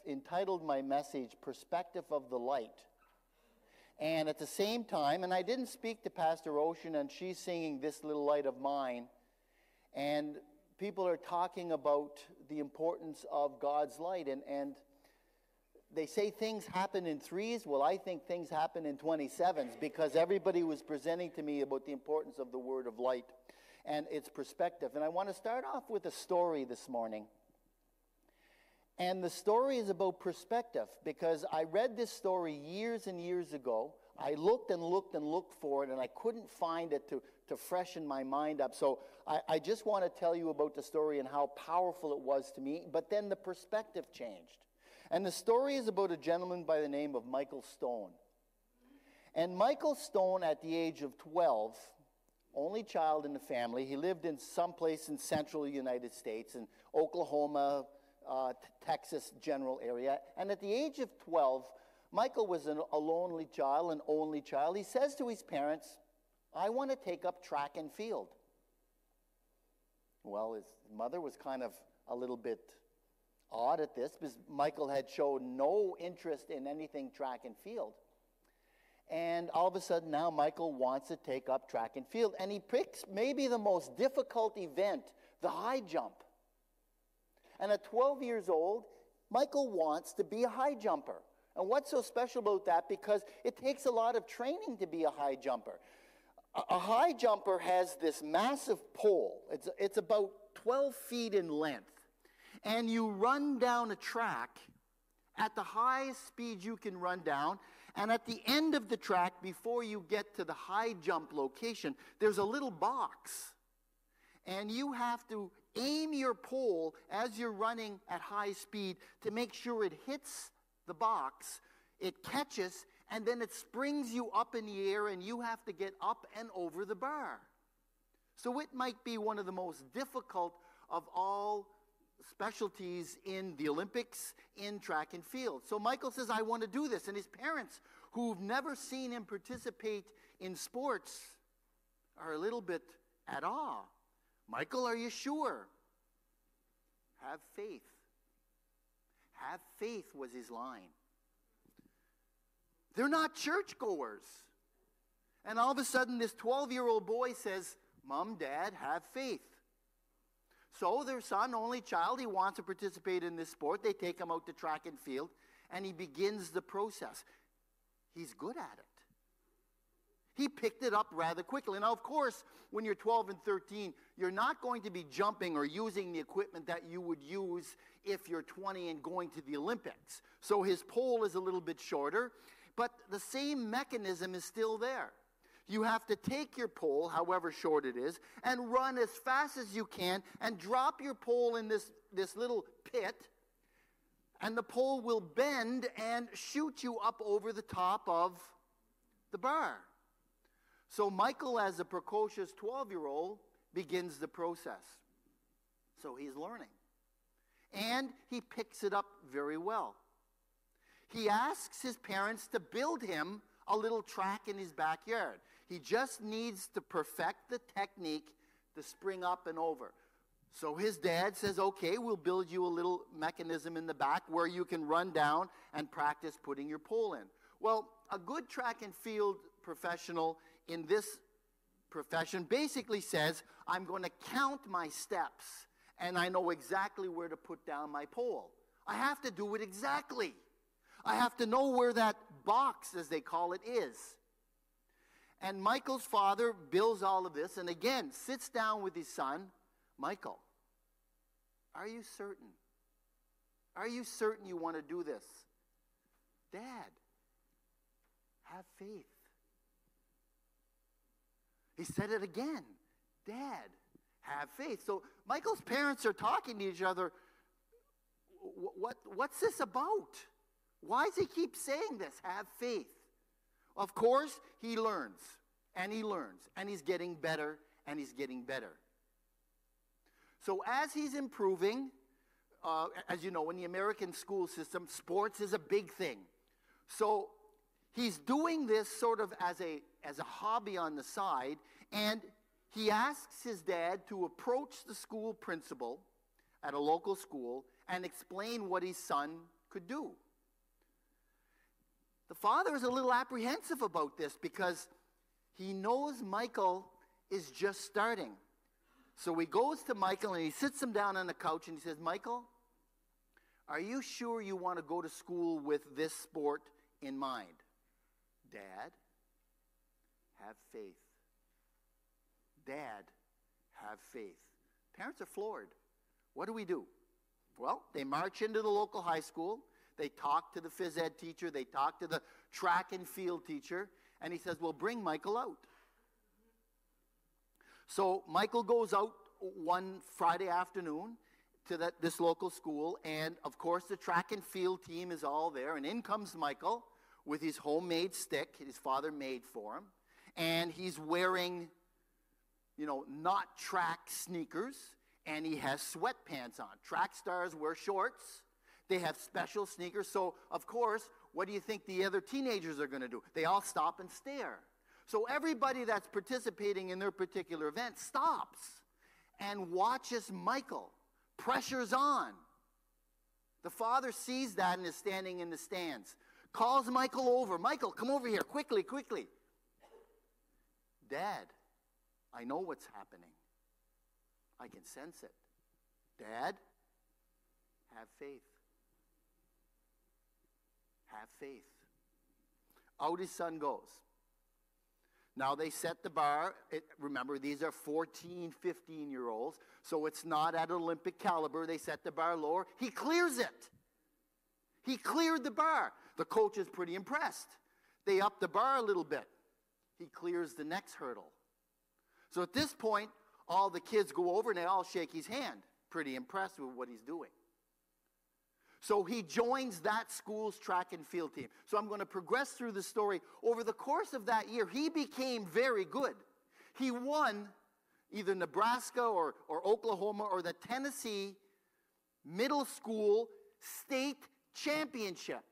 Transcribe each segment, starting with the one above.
entitled my message, Perspective of the Light. And at the same time, and I didn't speak to Pastor Ocean, and she's singing This Little Light of Mine, and people are talking about the importance of God's light, and they say things happen in threes. Well, I think things happen in 27s, because everybody was presenting to me about the importance of the word of light and its perspective. And I want to start off with a story this morning. And the story is about perspective, because I read this story years and years ago. I looked and looked and looked for it, and I couldn't find it to freshen my mind up. So I just want to tell you about the story and how powerful it was to me. But then the perspective changed. And the story is about a gentleman by the name of Michael Stone. And Michael Stone, at the age of 12, only child in the family, he lived in some place in central United States, in Oklahoma, Texas general area. And at the age of 12, Michael was a lonely child, an only child. He says to his parents, I want to take up track and field. Well, his mother was kind of a little bit odd at this, because Michael had shown no interest in anything track and field. And all of a sudden now Michael wants to take up track and field. And he picks maybe the most difficult event, the high jump. And at 12 years old, Michael wants to be a high jumper. And what's so special about that? Because it takes a lot of training to be a high jumper. A high jumper has this massive pole. It's about 12 feet in length. And you run down a track at the highest speed you can run down. And at the end of the track, before you get to the high jump location, there's a little box. And you have to aim your pole as you're running at high speed to make sure it hits the box, it catches, and then it springs you up in the air, and you have to get up and over the bar. So it might be one of the most difficult of all specialties in the Olympics, in track and field. So Michael says, I want to do this. And his parents, who've never seen him participate in sports, are a little bit at awe. Michael, are you sure? Have faith. Have faith was his line. They're not churchgoers. And all of a sudden, this 12-year-old boy says, Mom, Dad, have faith. So their son, only child, he wants to participate in this sport. They take him out to track and field, and he begins the process. He's good at it. He picked it up rather quickly. Now, of course, when you're 12 and 13, you're not going to be jumping or using the equipment that you would use if you're 20 and going to the Olympics. So his pole is a little bit shorter, but the same mechanism is still there. You have to take your pole, however short it is, and run as fast as you can and drop your pole in this little pit, and the pole will bend and shoot you up over the top of the bar. So Michael, as a precocious 12-year-old, begins the process. So he's learning. And he picks it up very well. He asks his parents to build him a little track in his backyard. He just needs to perfect the technique to spring up and over. So his dad says, okay, we'll build you a little mechanism in the back where you can run down and practice putting your pole in. Well, a good track and field professional in this profession basically says, I'm going to count my steps, and I know exactly where to put down my pole. I have to do it exactly. I have to know where that box, as they call it, is. And Michael's father builds all of this, and again, sits down with his son. Michael, are you certain? Are you certain you want to do this? Dad, have faith. He said it again. Dad, have faith. So Michael's parents are talking to each other. What's this about? Why does he keep saying this? Have faith. Of course, he learns, and he's getting better, and he's getting better. So as he's improving, as you know, in the American school system, sports is a big thing. So he's doing this sort of as a hobby on the side, and he asks his dad to approach the school principal at a local school and explain what his son could do. The father is a little apprehensive about this because he knows Michael is just starting. So he goes to Michael and he sits him down on the couch and he says, Michael, are you sure you want to go to school with this sport in mind? Dad, have faith. Dad, have faith. Parents are floored. What do? Well, they march into the local high school. They talk to the phys ed teacher. They talk to the track and field teacher. And he says, well, bring Michael out. So Michael goes out one Friday afternoon to this local school. And, of course, the track and field team is all there. And in comes Michael with his homemade stick his father made for him. And he's wearing, not track sneakers. And he has sweatpants on. Track stars wear shorts. They have special sneakers. So, of course, what do you think the other teenagers are going to do? They all stop and stare. So everybody that's participating in their particular event stops and watches Michael. Pressure's on. The father sees that and is standing in the stands. Calls Michael over. Michael, come over here. Quickly, quickly. Dad, I know what's happening. I can sense it. Dad, have faith. Have faith. Out his son goes. Now they set the bar. Remember, these are 14, 15-year-olds, so it's not at Olympic caliber. They set the bar lower. He clears it. He cleared the bar. The coach is pretty impressed. They up the bar a little bit. He clears the next hurdle. So at this point, all the kids go over and they all shake his hand. Pretty impressed with what he's doing. So he joins that school's track and field team. So I'm going to progress through the story. Over the course of that year, he became very good. He won either Nebraska or Oklahoma or the Tennessee Middle School State Championship.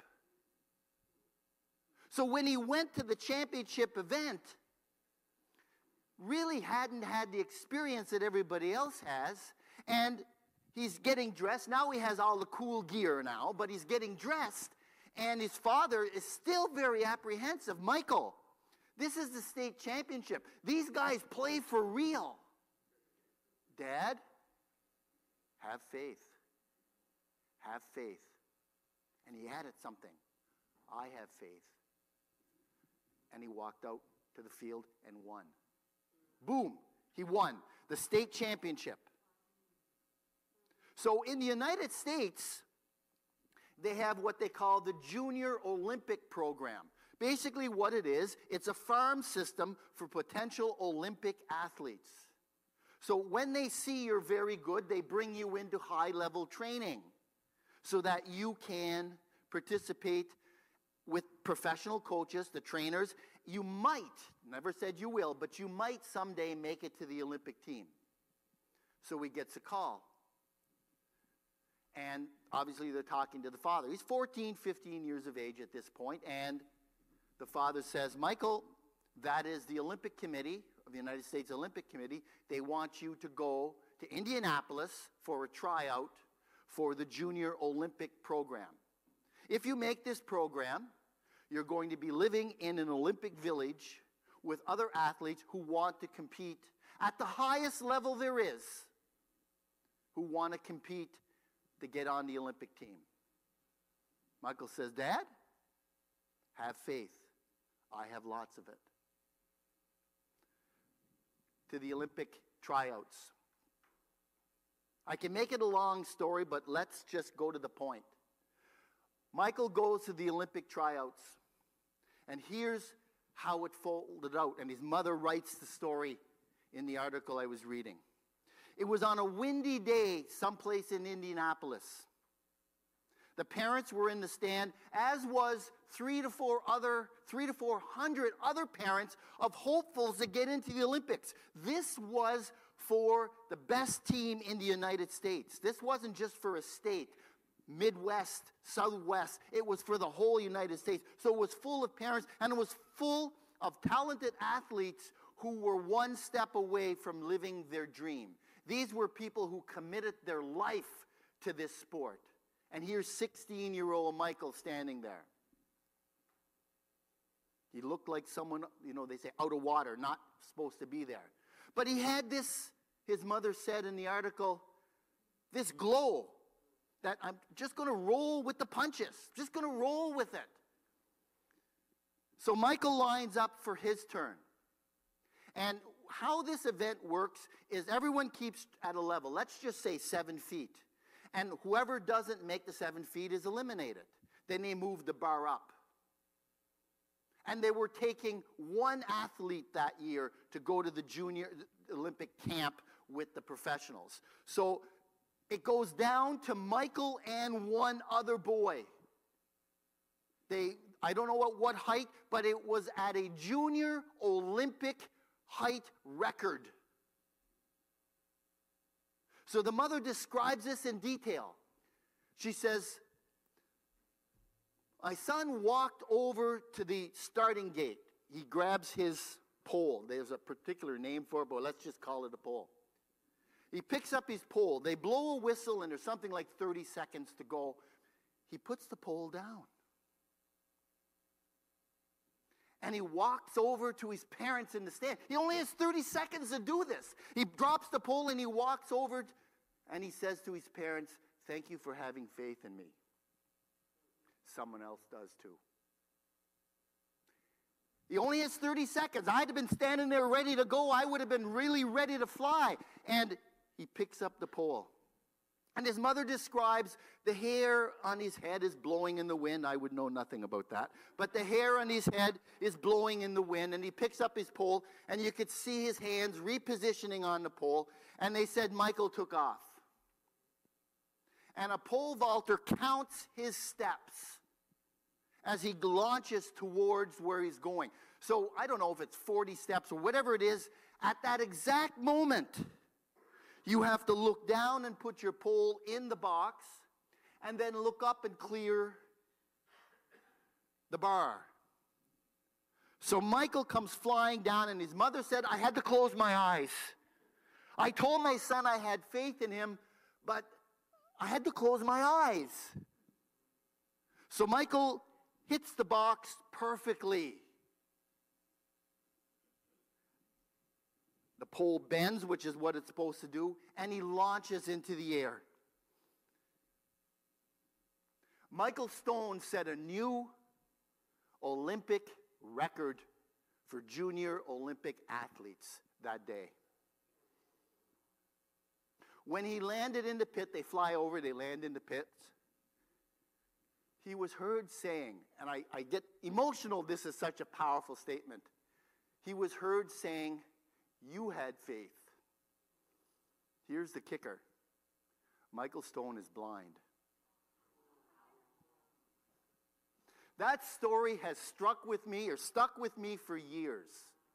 So when he went to the championship event, really hadn't had the experience that everybody else has, and he's getting dressed. Now he has all the cool gear now, but he's getting dressed, and his father is still very apprehensive. Michael, this is the state championship. These guys play for real. Dad, have faith. Have faith. And he added something. I have faith. And he walked out to the field and won. Boom, he won the state championship. So in the United States, they have what they call the Junior Olympic Program. Basically what it is, it's a farm system for potential Olympic athletes. So when they see you're very good, they bring you into high-level training so that you can participate with professional coaches, the trainers. You might, never said you will, but you might someday make it to the Olympic team. So he gets a call. And obviously they're talking to the father. He's 14, 15 years of age at this point, and the father says, Michael, that is the Olympic Committee of the United States Olympic Committee. They want you to go to Indianapolis for a tryout for the Junior Olympic Program. If you make this program, you're going to be living in an Olympic village with other athletes who want to compete at the highest level there is, who want to compete to get on the Olympic team. Michael says, Dad, have faith. I have lots of it. To the Olympic tryouts. I can make it a long story, but let's just go to the point. Michael goes to the Olympic tryouts, and here's how it folded out. And his mother writes the story in the article I was reading. It was on a windy day someplace in Indianapolis. The parents were in the stand, as was 300 to 400 other parents of hopefuls to get into the Olympics. This was for the best team in the United States. This wasn't just for a state, Midwest, Southwest. It was for the whole United States. So it was full of parents, and it was full of talented athletes who were one step away from living their dream. These were people who committed their life to this sport. And here's 16-year-old Michael standing there. He looked like someone, they say out of water, not supposed to be there. But he had this, his mother said in the article, this glow that I'm just going to roll with the punches, just going to roll with it. So Michael lines up for his turn. And how this event works is everyone keeps at a level. Let's just say 7 feet. And whoever doesn't make the 7 feet is eliminated. Then they move the bar up. And they were taking one athlete that year to go to the junior Olympic camp with the professionals. So it goes down to Michael and one other boy. I don't know at what height, but it was at a junior Olympic height record. So the mother describes this in detail. She says, my son walked over to the starting gate. He grabs his pole. There's a particular name for it, but let's just call it a pole. He picks up his pole. They blow a whistle, and there's something like 30 seconds to go. He puts the pole down. And he walks over to his parents in the stand. He only has 30 seconds to do this. He drops the pole, and he walks over, and he says to his parents, thank you for having faith in me. Someone else does too. He only has 30 seconds. I'd have been standing there ready to go. I would have been really ready to fly. And he picks up the pole. And his mother describes the hair on his head is blowing in the wind. I would know nothing about that. But the hair on his head is blowing in the wind. And he picks up his pole, and you could see his hands repositioning on the pole. And they said Michael took off. And a pole vaulter counts his steps as he launches towards where he's going. So I don't know if it's 40 steps or whatever it is. At that exact moment, you have to look down and put your pole in the box, and then look up and clear the bar. So Michael comes flying down, and his mother said, I had to close my eyes. I told my son I had faith in him, but I had to close my eyes. So Michael hits the box perfectly. The pole bends, which is what it's supposed to do, and he launches into the air. Michael Stone set a new Olympic record for junior Olympic athletes that day. When he landed in the pit, they fly over, they land in the pits. He was heard saying, and I get emotional, this is such a powerful statement. He was heard saying, you had faith. Here's the kicker. Michael Stone is blind. That story has stuck with me for years.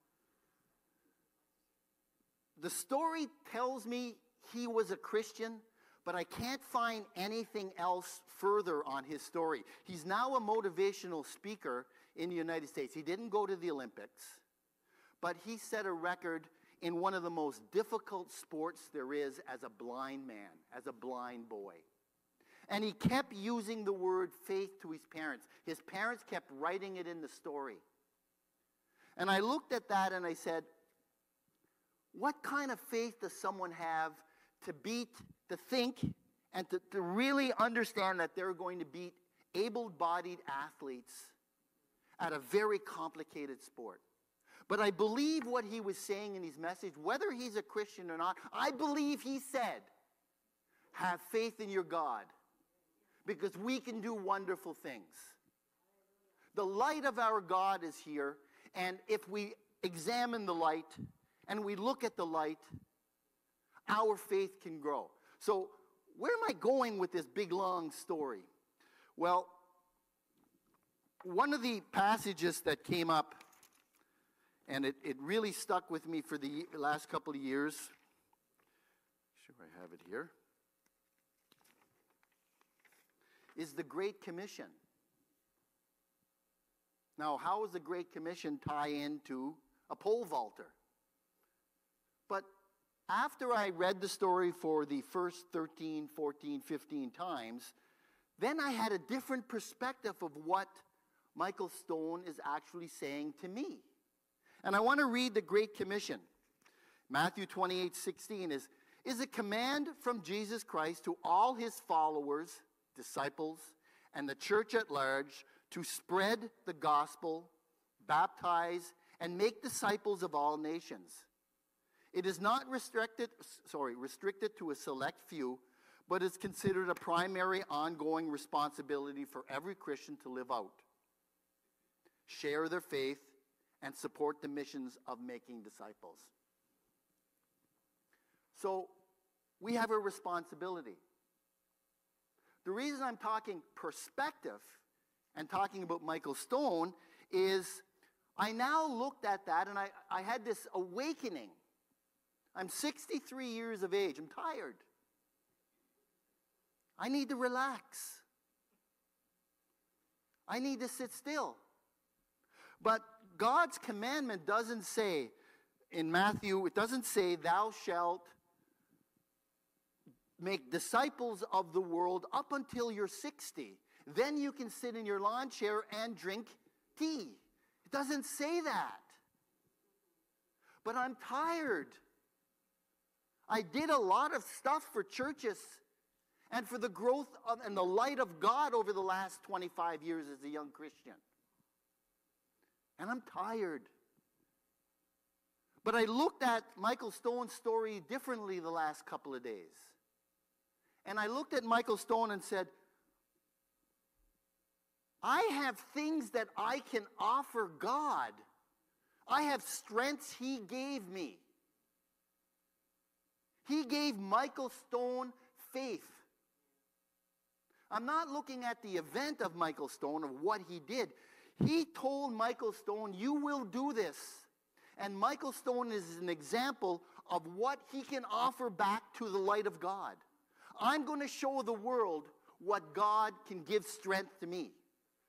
The story tells me he was a Christian, but I can't find anything else further on his story. He's now a motivational speaker in the United States. He didn't go to the Olympics, but he set a record in one of the most difficult sports there is as a blind man, as a blind boy. And he kept using the word faith to his parents. His parents kept writing it in the story. And I looked at that and I said, what kind of faith does someone have to think and to really understand that they're going to beat able-bodied athletes at a very complicated sport? But I believe what he was saying in his message, whether he's a Christian or not, I believe he said, have faith in your God, because we can do wonderful things. The light of our God is here, and if we examine the light and we look at the light, our faith can grow. So where am I going with this big, long story? Well, one of the passages that came up, and it really stuck with me for the last couple of years. Sure, I have it here. Is the Great Commission. Now, how does the Great Commission tie into a pole vaulter? But after I read the story for the first 13, 14, 15 times, then I had a different perspective of what Michael Stone is actually saying to me. And I want to read the Great Commission. Matthew 28:16 is a command from Jesus Christ to all his followers, disciples, and the church at large to spread the gospel, baptize, and make disciples of all nations. It is not restricted to a select few, but is considered a primary ongoing responsibility for every Christian to live out, share their faith, and support the missions of making disciples. So, we have a responsibility. The reason I'm talking perspective and talking about Michael Stone is I now looked at that and I had this awakening. I'm 63 years of age. I'm tired. I need to relax. I need to sit still. But God's commandment doesn't say, in Matthew, it doesn't say, thou shalt make disciples of the world up until you're 60. Then you can sit in your lawn chair and drink tea. It doesn't say that. But I'm tired. I did a lot of stuff for churches and for the growth of and the light of God over the last 25 years as a young Christian. And I'm tired. But I looked at Michael Stone's story differently the last couple of days. And I looked at Michael Stone and said, I have things that I can offer God. I have strengths he gave me. He gave Michael Stone faith. I'm not looking at the event of Michael Stone, of what he did. He told Michael Stone, you will do this. And Michael Stone is an example of what he can offer back to the light of God. I'm going to show the world what God can give strength to me.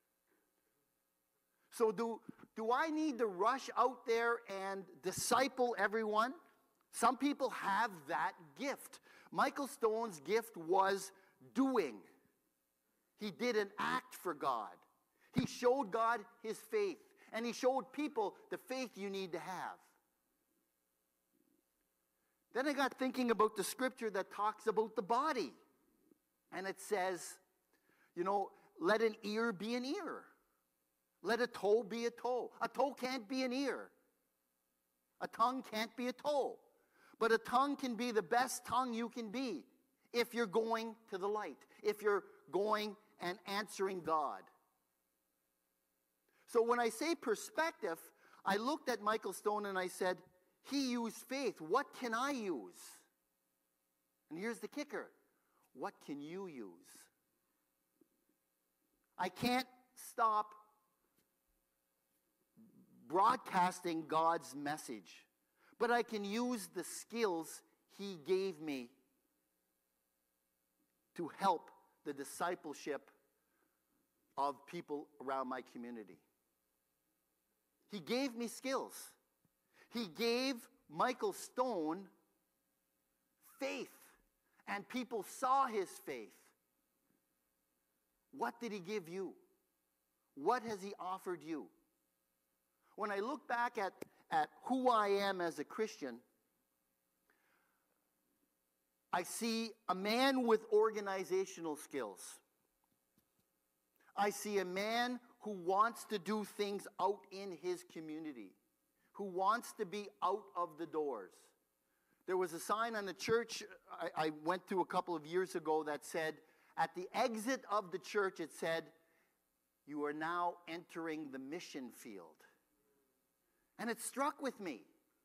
So do I need to rush out there and disciple everyone? Some people have that gift. Michael Stone's gift was doing. He did an act for God. He showed God his faith. And he showed people the faith you need to have. Then I got thinking about the scripture that talks about the body. And it says, let an ear be an ear. Let a toe be a toe. A toe can't be an ear. A tongue can't be a toe. But a tongue can be the best tongue you can be if you're going to the light, if you're going and answering God. So when I say perspective, I looked at Michael Stone and I said, he used faith. What can I use? And here's the kicker. What can you use? I can't stop broadcasting God's message, but I can use the skills he gave me to help the discipleship of people around my community. He gave me skills. He gave Michael Stone faith, and people saw his faith. What did he give you? What has he offered you? When I look back at who I am as a Christian, I see a man with organizational skills. I see a man who wants to do things out in his community, who wants to be out of the doors. There was a sign on the church I went to a couple of years ago that said, at the exit of the church, it said, you are now entering the mission field. And it struck with me.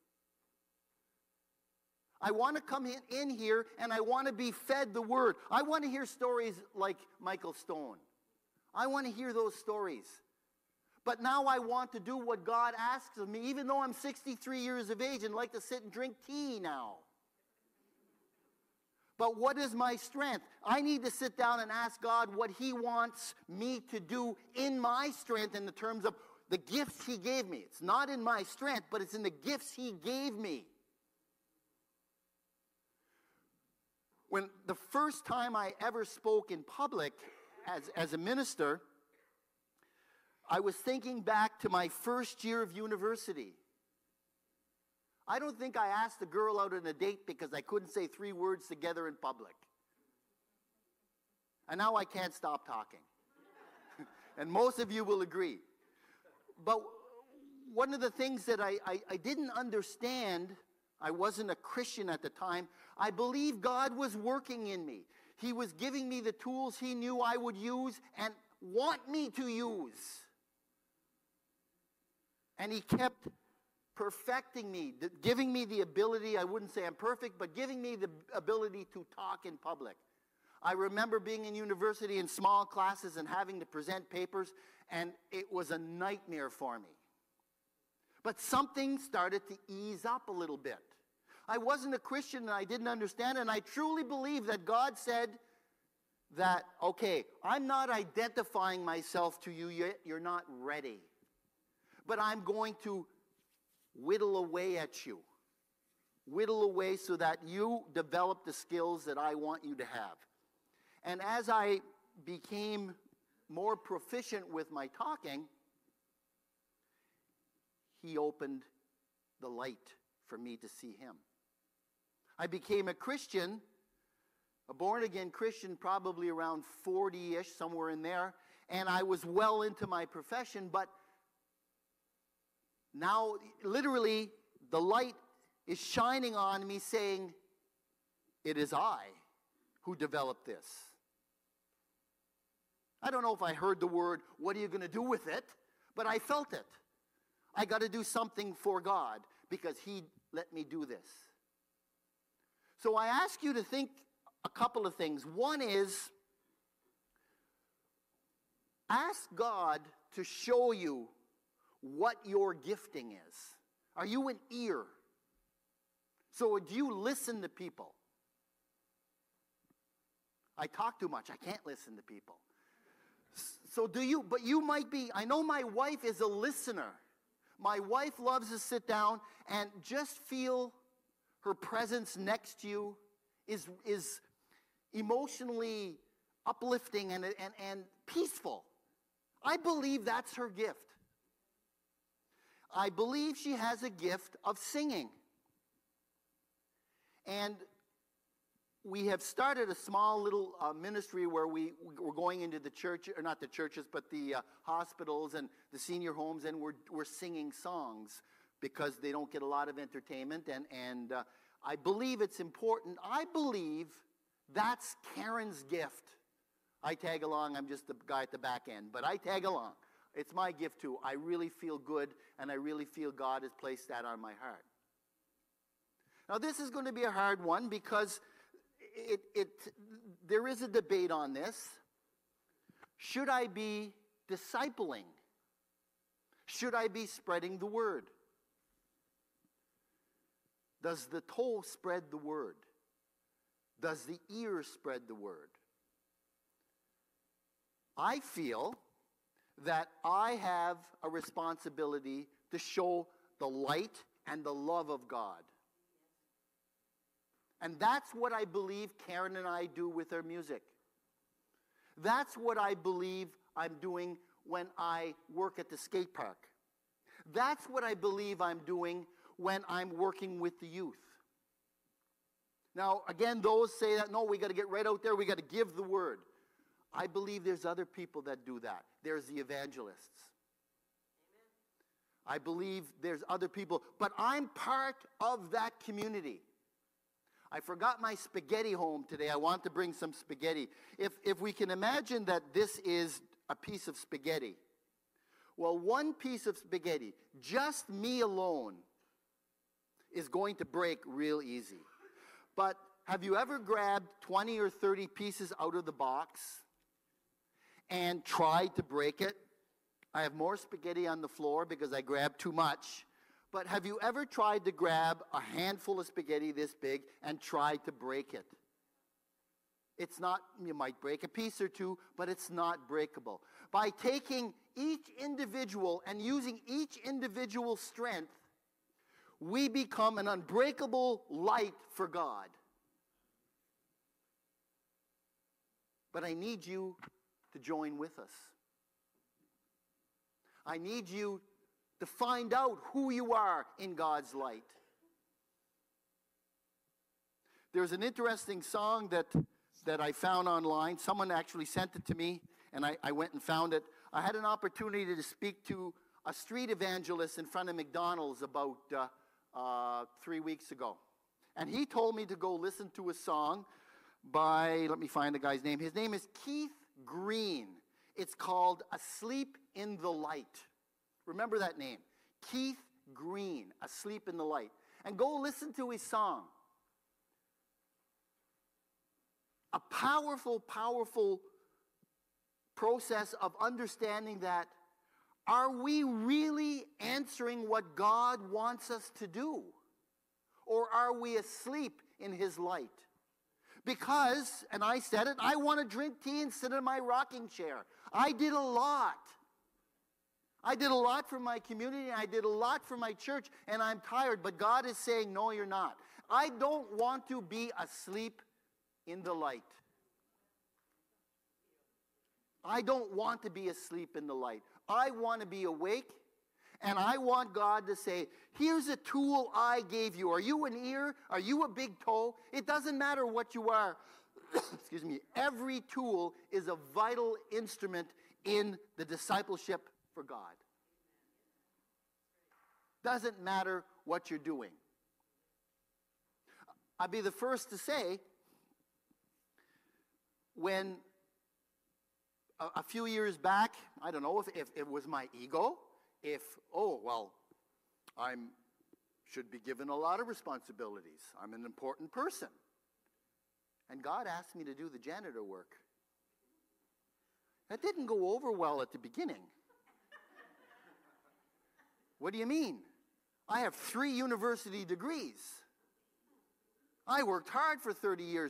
I want to come in here and I want to be fed the word. I want to hear stories like Michael Stone. I want to hear those stories. But now I want to do what God asks of me, even though I'm 63 years of age and like to sit and drink tea now. But what is my strength? I need to sit down and ask God what he wants me to do in my strength in the terms of the gifts he gave me. It's not in my strength, but it's in the gifts he gave me. When the first time I ever spoke in public, as a minister, I was thinking back to my first year of university. I don't think I asked a girl out on a date because I couldn't say 3 words together in public. And now I can't stop talking. And most of you will agree. But one of the things that I didn't understand, I wasn't a Christian at the time, I believe God was working in me. He was giving me the tools He knew I would use and want me to use. And He kept perfecting me, giving me the ability, I wouldn't say I'm perfect, but giving me the ability to talk in public. I remember being in university in small classes and having to present papers, and it was a nightmare for me. But something started to ease up a little bit. I wasn't a Christian and I didn't understand, and I truly believe that God said that, okay, I'm not identifying myself to you yet, you're not ready. But I'm going to whittle away at you. Whittle away so that you develop the skills that I want you to have. And as I became more proficient with my talking, He opened the light for me to see Him. I became a Christian, a born-again Christian, probably around 40-ish, somewhere in there, and I was well into my profession, but now, literally, the light is shining on me saying, it is I who developed this. I don't know if I heard the word, what are you going to do with it? But I felt it. I got to do something for God because He let me do this. So I ask you to think a couple of things. One is, ask God to show you what your gifting is. Are you an ear? So do you listen to people? I talk too much. I can't listen to people. So do you, but you might be, I know my wife is a listener. My wife loves to sit down and just feel her presence next to you is emotionally uplifting and peaceful. I believe that's her gift. I believe she has a gift of singing. And we have started a small little ministry where we're going into the church, or not the churches, but the hospitals and the senior homes, and we're singing songs because they don't get a lot of entertainment. And I believe it's important. I believe that's Karen's gift. I tag along. I'm just the guy at the back end, but I tag along. It's my gift too. I really feel good, and I really feel God has placed that on my heart. Now, this is going to be a hard one because there is a debate on this. Should I be discipling? Should I be spreading the word? Does the toe spread the word? Does the ear spread the word? I feel that I have a responsibility to show the light and the love of God. And that's what I believe Karen and I do with our music. That's what I believe I'm doing when I work at the skate park. That's what I believe I'm doing when I'm working with the youth. Now, again, those say that, no, we got to get right out there, we got to give the word. I believe there's other people that do that. There's the evangelists. Amen. I believe there's other people, but I'm part of that community. I forgot my spaghetti home today. I want to bring some spaghetti. If we can imagine that this is a piece of spaghetti. Well, one piece of spaghetti, just me alone, is going to break real easy. But have you ever grabbed 20 or 30 pieces out of the box and tried to break it? I have more spaghetti on the floor because I grabbed too much. But have you ever tried to grab a handful of spaghetti this big and tried to break it? It's not, you might break a piece or two, but it's not breakable. By taking each individual and using each individual strength, we become an unbreakable light for God. But I need you to join with us. I need you to find out who you are in God's light. There's an interesting song that I found online. Someone actually sent it to me, and I went and found it. I had an opportunity to speak to a street evangelist in front of McDonald's about 3 weeks ago. And he told me to go listen to a song by, let me find the guy's name. His name is Keith Green. It's called Asleep in the Light. Remember that name. Keith Green, Asleep in the Light. And go listen to his song. A powerful, powerful process of understanding that, are we really answering what God wants us to do? Or are we asleep in his light? Because, and I said it, I want to drink tea and sit in my rocking chair. I did a lot. I did a lot for my community, I did a lot for my church, and I'm tired. But God is saying, no, you're not. I don't want to be asleep in the light. I don't want to be asleep in the light. I want to be awake, and I want God to say, here's a tool I gave you. Are you an ear? Are you a big toe? It doesn't matter what you are. Excuse me. Every tool is a vital instrument in the discipleship for God. Doesn't matter what you're doing. I'll be the first to say, when a few years back, I don't know if it was my ego, I should be given a lot of responsibilities. I'm an important person. And God asked me to do the janitor work. That didn't go over well at the beginning. What do you mean? I have 3 university degrees. I worked hard for 30 years.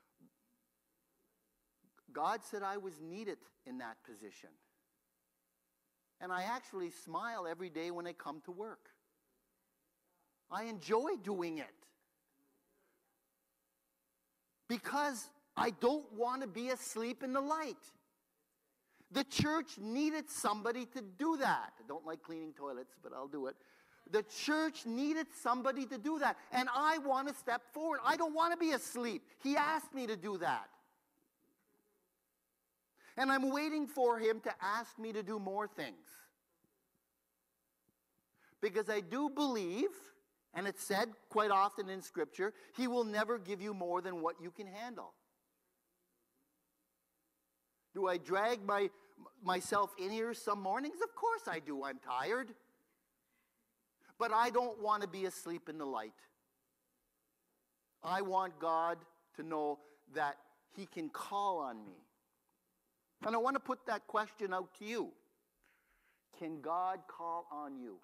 God said I was needed in that position. And I actually smile every day when I come to work. I enjoy doing it. Because I don't want to be asleep in the light. The church needed somebody to do that. I don't like cleaning toilets, but I'll do it. The church needed somebody to do that. And I want to step forward. I don't want to be asleep. He asked me to do that. And I'm waiting for him to ask me to do more things. Because I do believe, and it's said quite often in Scripture, he will never give you more than what you can handle. Do I drag myself in here some mornings? Of course I do. I'm tired. But I don't want to be asleep in the light. I want God to know that he can call on me. And I want to put that question out to you. Can God call on you?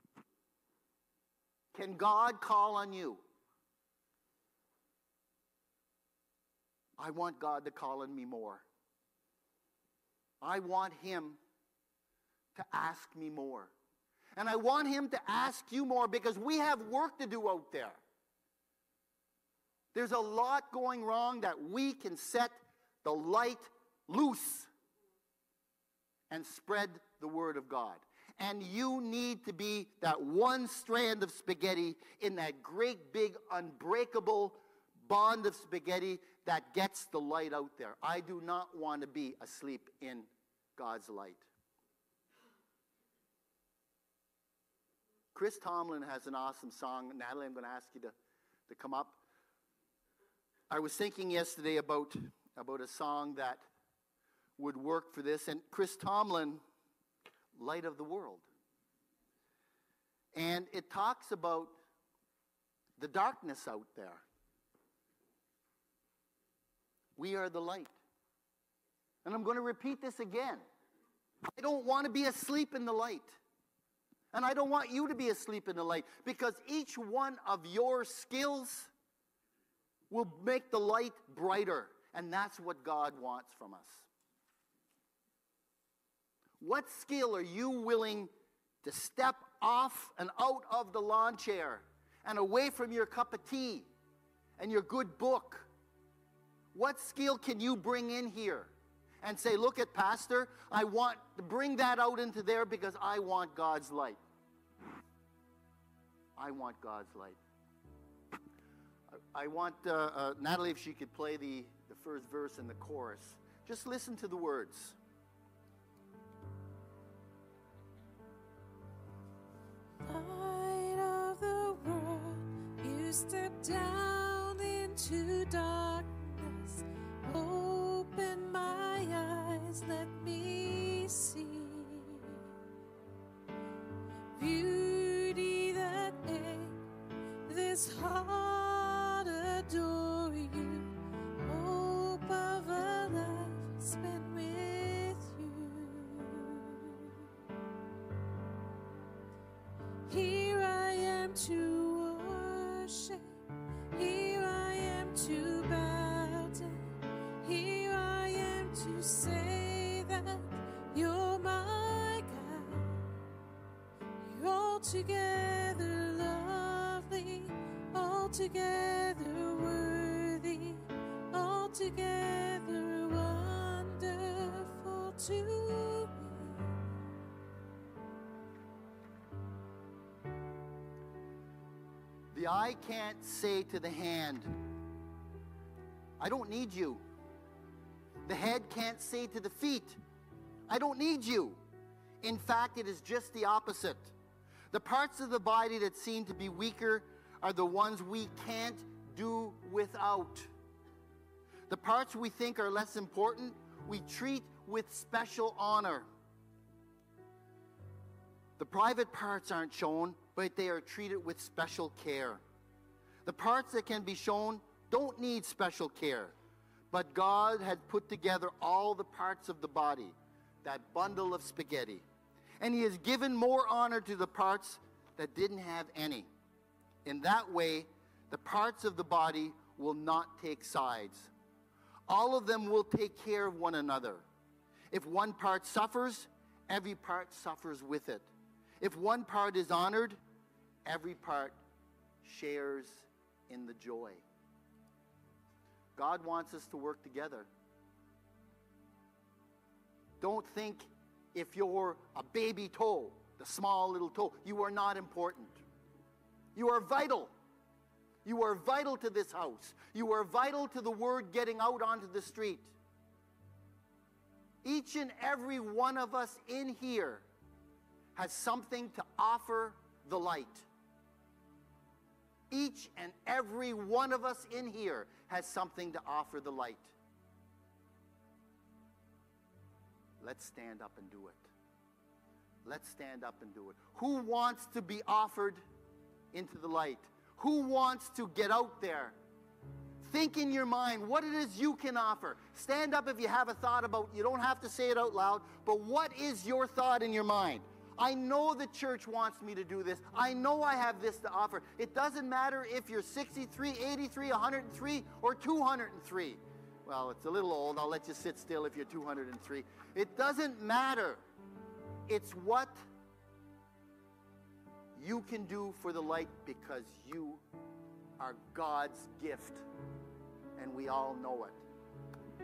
Can God call on you? I want God to call on me more. I want him to ask me more. And I want him to ask you more because we have work to do out there. There's a lot going wrong that we can set the light loose and spread the word of God. And you need to be that one strand of spaghetti in that great big unbreakable bond of spaghetti that gets the light out there. I do not want to be asleep in God's light. Chris Tomlin has an awesome song. Natalie, I'm going to ask you to come up. I was thinking yesterday about a song that would work for this. And Chris Tomlin, Light of the World. And it talks about the darkness out there. We are the light. And I'm going to repeat this again. I don't want to be asleep in the light. And I don't want you to be asleep in the light, because each one of your skills will make the light brighter. And that's what God wants from us. What skill are you willing to step off and out of the lawn chair and away from your cup of tea and your good book? What skill can you bring in here and say, look at Pastor, I want to bring that out into there because I want God's light. I want God's light. I want Natalie, if she could play the first verse and the chorus. Just listen to the words. Light of the world, you step down into darkness. Open my eyes, let me see beauty that made this heart adore you. Hope of a life spent with you. Here I am to worship. Here I am to bow down. Here I am to say that you're my God. You're altogether lovely, altogether worthy, altogether wonderful to me. The eye can't say to the hand, I don't need you. The head can't say to the feet, I don't need you. In fact, it is just the opposite. The parts of the body that seem to be weaker are the ones we can't do without. The parts we think are less important, we treat with special honor. The private parts aren't shown, but they are treated with special care. The parts that can be shown don't need special care, but God had put together all the parts of the body, that bundle of spaghetti, and He has given more honor to the parts that didn't have any. In that way, the parts of the body will not take sides. All of them will take care of one another. If one part suffers, every part suffers with it. If one part is honored, every part shares in the joy. God wants us to work together. Don't think if you're a baby toe, the small little toe, you are not important. You are vital. You are vital to this house. You are vital to the word getting out onto the street. Each and every one of us in here has something to offer the light. Each and every one of us in here has something to offer the light. Let's stand up and do it. Let's stand up and do it. Who wants to be offered into the light? Who wants to get out there? Think in your mind what it is you can offer. Stand up if you have a thought about, you don't have to say it out loud, but what is your thought in your mind? I know the church wants me to do this. I know I have this to offer. It doesn't matter if you're 63, 83, 103, or 203. Well, it's a little old. I'll let you sit still if you're 203. It doesn't matter. It's what you can do for the light because you are God's gift, and we all know it.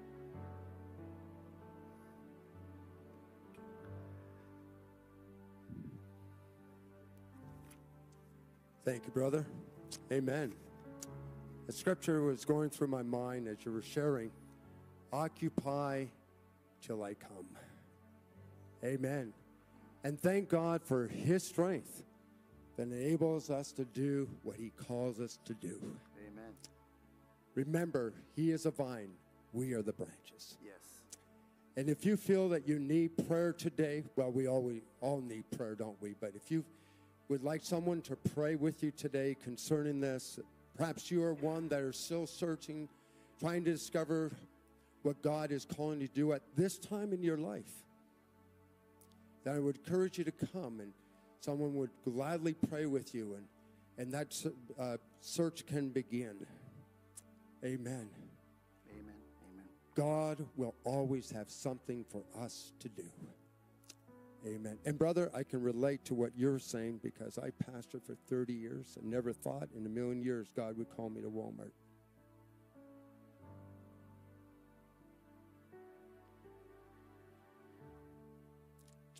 Thank you, brother. Amen. The scripture was going through my mind as you were sharing. Occupy till I come. Amen. And thank God for His strength that enables us to do what He calls us to do. Amen. Remember, He is a vine. We are the branches. Yes. And if you feel that you need prayer today, well, we all need prayer, don't we? But if you would like someone to pray with you today concerning this, perhaps you are one that are still searching, trying to discover what God is calling you to do at this time in your life, then I would encourage you to come and someone would gladly pray with you, and that search can begin. Amen. Amen. Amen. God will always have something for us to do. Amen. And brother, I can relate to what you're saying because I pastored for 30 years and never thought in a million years God would call me to Walmart.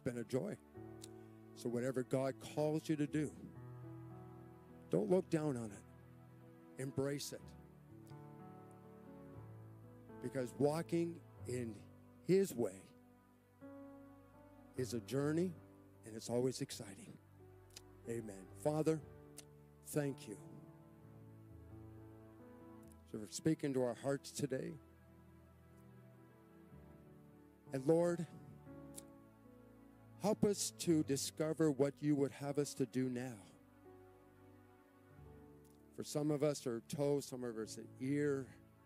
been a joy. So whatever God calls you to do, don't look down on it. Embrace it. Because walking in His way is a journey, and it's always exciting. Amen. Father, thank you for speaking to our hearts today. And Lord, help us to discover what you would have us to do now. For some of us are toe, some of us are ear.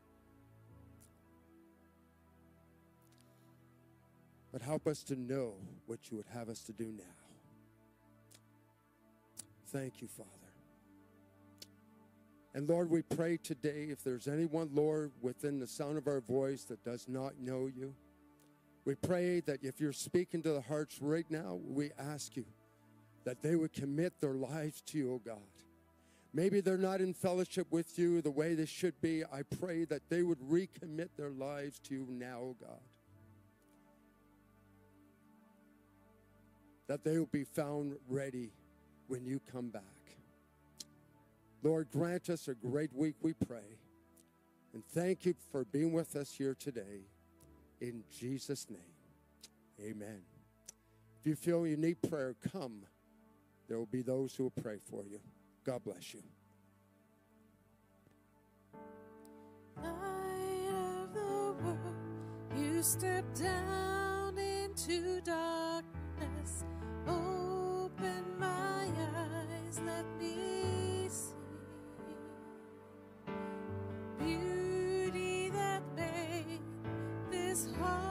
But help us to know what you would have us to do now. Thank you, Father. And Lord, we pray today, if there's anyone, Lord, within the sound of our voice that does not know you, we pray that if you're speaking to the hearts right now, we ask you that they would commit their lives to you, oh God. Maybe they're not in fellowship with you the way they should be. I pray that they would recommit their lives to you now, oh God. That they will be found ready when you come back. Lord, grant us a great week, we pray. And thank you for being with us here today. In Jesus' name, amen. If you feel you need prayer, come. There will be those who will pray for you. God bless you. Light of the world, you step down into darkness. Open my eyes, let me see beauty that made this heart